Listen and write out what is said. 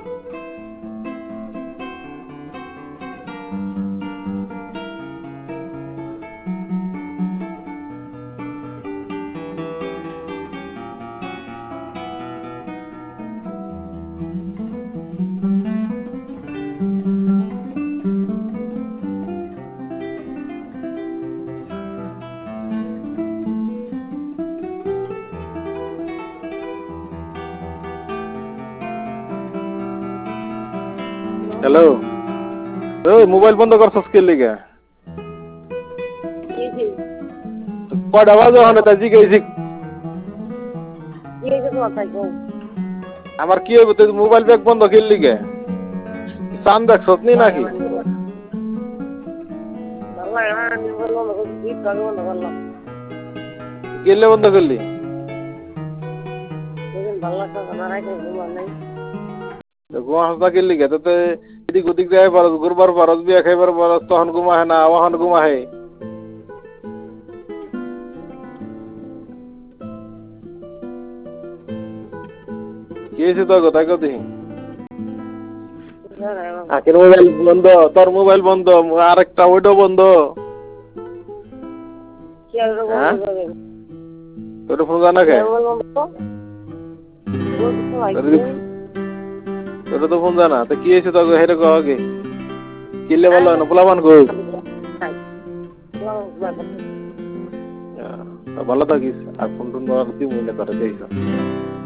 Hello, ওই mobile বন্ধ করছস কে লিগা? কয়টা বাজে ওখানে তাই জিজ্ঞেস? আমার কি হইব, তুই মোবাইল ব্যাগ বন্ধ কে লিগা? চান দেখছস নি নাকি? কেলে বন্ধ করলি? ঘুমা হাসা কে লিগা? তোতে এদিক ওদিক যাই পারস, ঘুরবার পারস, বিয়া খাইবার পারস, তখন ঘুমাহে না, ওখান ঘুমাহে। কি হয়েছে তোর তাই কত? আখের মোবাইল বন্ধ, তোর মোবাইল বন্ধ, আরেকটা ওইটাও বন্ধ। তোর ফোন জানা কে? তোর তো ফোন জানা, তো কি হয়েছে তোর হেরে কো আগে? কিলে বলো না, পোলাপান কো? ভালো থাকিস, আর ফোন টোন দিব মনে করে দিয়েছ।